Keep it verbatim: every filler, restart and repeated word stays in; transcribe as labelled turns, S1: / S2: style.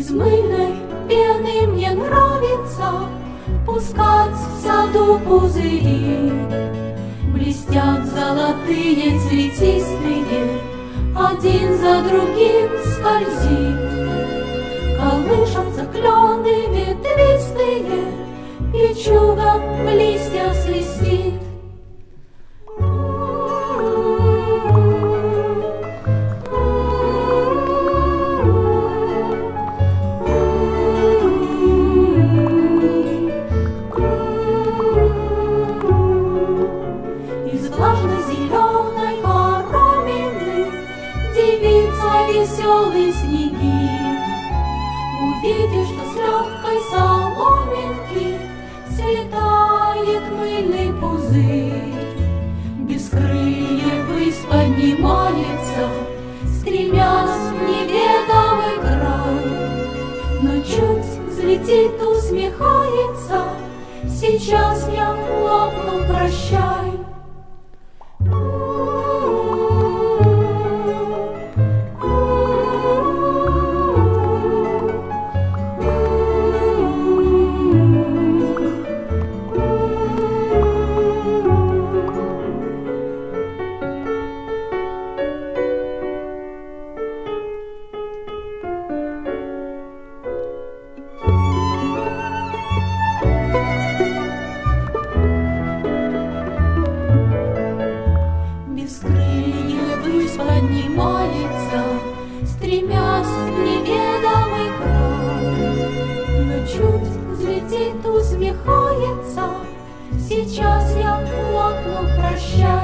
S1: Из мыльной пены мне нравится пускать в саду пузыри. Блестят золотые цветистые, один за другим скользит. Колышутся клены ветвистые, печуга в листья свистит. Из влажно-зеленой коромины девица веселые снеги. Увидишь, что с легкой соломинки слетает мыльный пузырь. Бескрылье ввысь поднимается, стремясь в неведомый край. Но чуть взлетит, усмехается: сейчас я лопну, прощай. Бескрылье ввысь поднимается, стремясь в неведомый край. Но чуть взлетит, усмехается: сейчас я лопну, прощай.